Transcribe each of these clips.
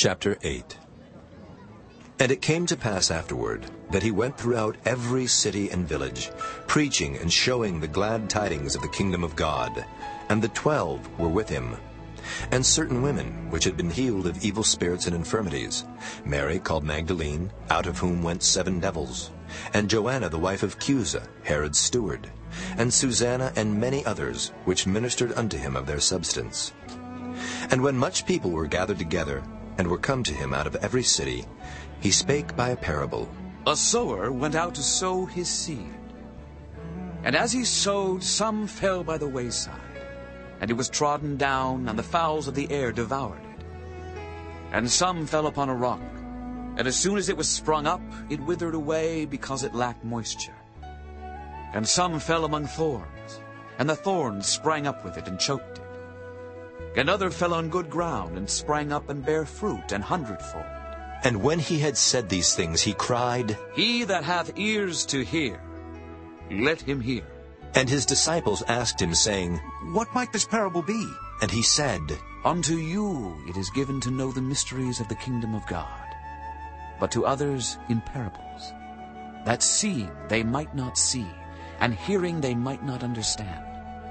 Chapter 8. And it came to pass afterward that he went throughout every city and village, preaching and showing the glad tidings of the kingdom of God. And the 12 were with him. And certain women, which had been healed of evil spirits and infirmities, Mary called Magdalene, out of whom went 7 devils, and Joanna the wife of Chuza, Herod's steward, and Susanna, and many others, which ministered unto him of their substance. And when much people were gathered together, and were come to him out of every city, he spake by a parable. A sower went out to sow his seed. And as he sowed, some fell by the wayside, and it was trodden down, and the fowls of the air devoured it. And some fell upon a rock, and as soon as it was sprung up, it withered away, because it lacked moisture. And some fell among thorns, and the thorns sprang up with it and choked it. And other fell on good ground, and sprang up and bare fruit 100-fold. And when he had said these things, he cried, He that hath ears to hear, let him hear. And his disciples asked him, saying, What might this parable be? And he said, Unto you it is given to know the mysteries of the kingdom of God, but to others in parables, that seeing they might not see, and hearing they might not understand.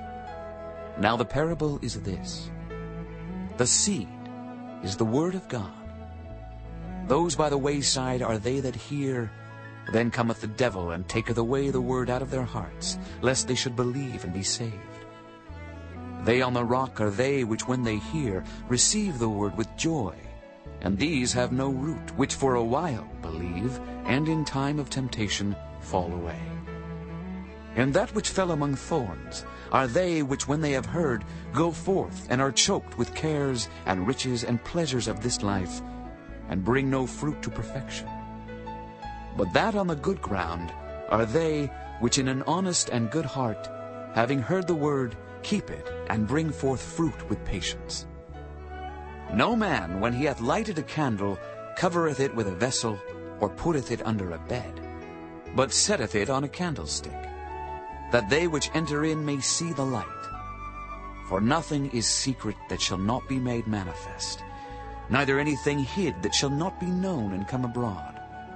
Now the parable is this. The seed is the word of God. Those by the wayside are they that hear. Then cometh the devil, and taketh away the word out of their hearts, lest they should believe and be saved. They on the rock are they which, when they hear, receive the word with joy. And these have no root, which for a while believe, and in time of temptation fall away. And that which fell among thorns are they which, when they have heard, go forth, and are choked with cares and riches and pleasures of this life, and bring no fruit to perfection. But that on the good ground are they which in an honest and good heart, having heard the word, keep it, and bring forth fruit with patience. No man, when he hath lighted a candle, covereth it with a vessel, or putteth it under a bed, but setteth it on a candlestick, that they which enter in may see the light. For nothing is secret that shall not be made manifest, neither anything hid that shall not be known and come abroad.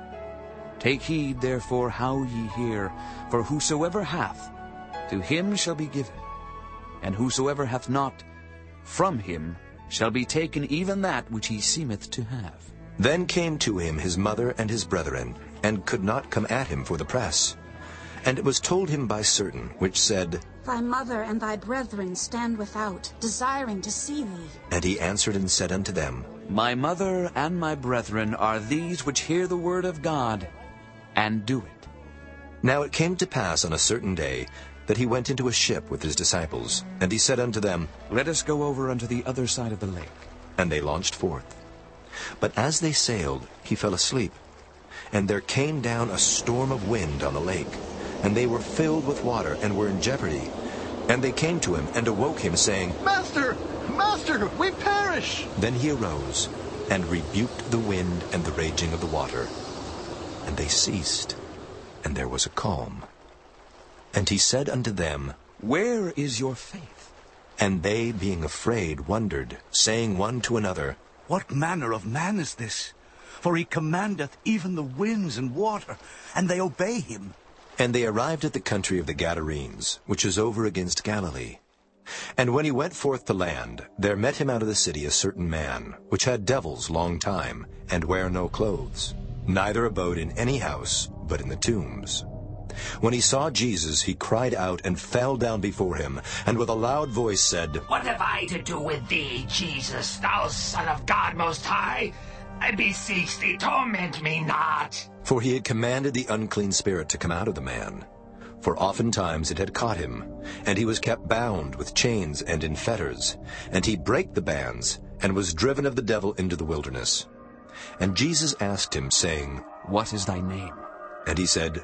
Take heed, therefore, how ye hear, for whosoever hath, to him shall be given, and whosoever hath not, from him shall be taken even that which he seemeth to have. Then came to him his mother and his brethren, and could not come at him for the press. And it was told him by certain, which said, Thy mother and thy brethren stand without, desiring to see thee. And he answered and said unto them, My mother and my brethren are these which hear the word of God, and do it. Now it came to pass on a certain day, that he went into a ship with his disciples, and he said unto them, Let us go over unto the other side of the lake. And they launched forth. But as they sailed, he fell asleep. And there came down a storm of wind on the lake, and they were filled with water, and were in jeopardy. And they came to him, and awoke him, saying, Master! Master! We perish! Then he arose, and rebuked the wind and the raging of the water. And they ceased, and there was a calm. And he said unto them, Where is your faith? And they, being afraid, wondered, saying one to another, What manner of man is this? For he commandeth even the winds and water, and they obey him. And they arrived at the country of the Gadarenes, which is over against Galilee. And when he went forth to land, there met him out of the city a certain man, which had devils long time, and wear no clothes, neither abode in any house, but in the tombs. When he saw Jesus, he cried out and fell down before him, and with a loud voice said, What have I to do with thee, Jesus, thou Son of God Most High? I beseech thee, torment me not. For he had commanded the unclean spirit to come out of the man. For oftentimes it had caught him, and he was kept bound with chains and in fetters. And he brake the bands, and was driven of the devil into the wilderness. And Jesus asked him, saying, What is thy name? And he said,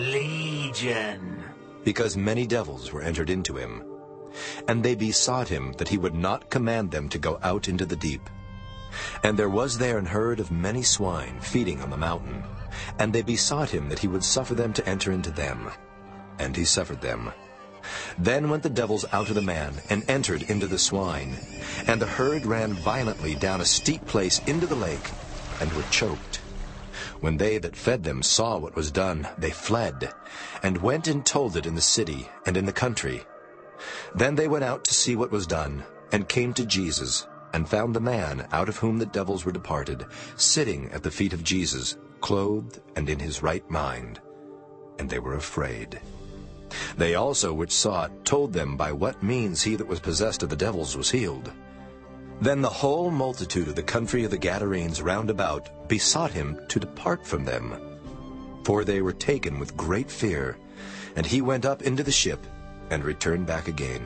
Legion. Because many devils were entered into him. And they besought him that he would not command them to go out into the deep. And there was there an herd of many swine feeding on the mountain. And they besought him that he would suffer them to enter into them. And he suffered them. Then went the devils out of the man, and entered into the swine. And the herd ran violently down a steep place into the lake, and were choked. When they that fed them saw what was done, they fled, and went and told it in the city and in the country. Then they went out to see what was done, and came to Jesus, and found the man out of whom the devils were departed, sitting at the feet of Jesus, clothed and in his right mind. And they were afraid. They also which saw it told them by what means he that was possessed of the devils was healed. Then the whole multitude of the country of the Gadarenes round about besought him to depart from them. For they were taken with great fear. And he went up into the ship, and returned back again.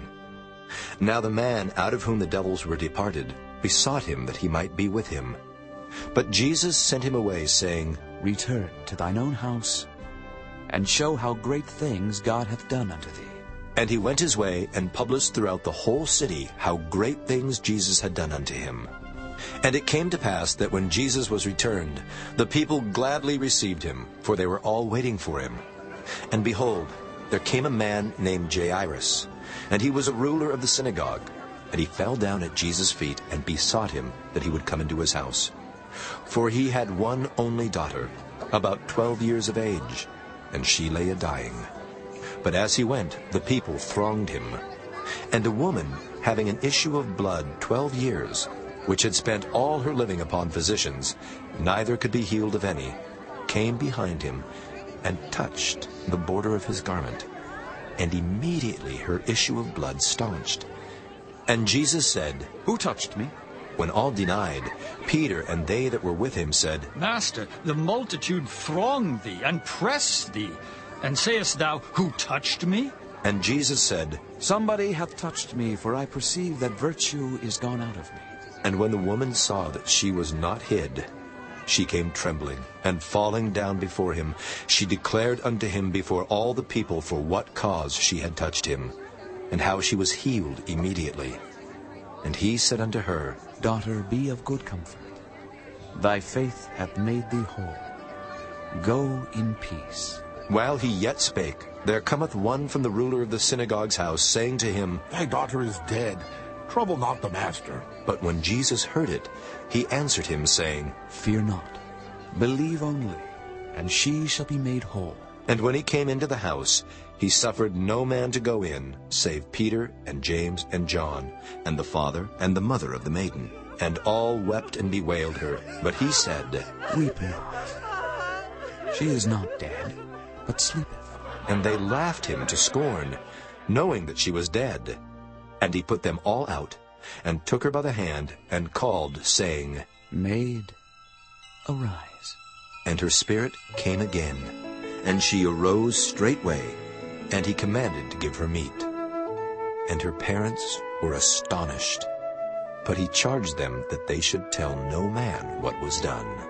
Now the man out of whom the devils were departed besought him that he might be with him. But Jesus sent him away, saying, Return to thine own house, and show how great things God hath done unto thee. And he went his way, and published throughout the whole city how great things Jesus had done unto him. And it came to pass that when Jesus was returned, the people gladly received him, for they were all waiting for him. And behold, there came a man named Jairus, and he was a ruler of the synagogue. And he fell down at Jesus' feet, and besought him that he would come into his house. For he had one only daughter, about 12 years of age, and she lay a-dying. But as he went, the people thronged him. And a woman, having an issue of blood 12 years, which had spent all her living upon physicians, neither could be healed of any, came behind him, and touched the border of his garment. And immediately her issue of blood staunched. And Jesus said, Who touched me? When all denied, Peter and they that were with him said, Master, the multitude throng thee and press thee. And sayest thou, Who touched me? And Jesus said, Somebody hath touched me, for I perceive that virtue is gone out of me. And when the woman saw that she was not hid, she came trembling, and falling down before him, she declared unto him before all the people for what cause she had touched him, and how she was healed immediately. And he said unto her, Daughter, be of good comfort. Thy faith hath made thee whole. Go in peace. While he yet spake, there cometh one from the ruler of the synagogue's house, saying to him, Thy daughter is dead. Trouble not the master. But when Jesus heard it, he answered him, saying, Fear not. Believe only, and she shall be made whole. And when he came into the house, he suffered no man to go in, save Peter and James and John, and the father and the mother of the maiden. And all wept and bewailed her. But he said, Weep not. She is not dead, but sleepeth. And they laughed him to scorn, knowing that she was dead. And he put them all out, and took her by the hand, and called, saying, Maid, arise. And her spirit came again, and she arose straightway, and he commanded to give her meat. And her parents were astonished. But he charged them that they should tell no man what was done.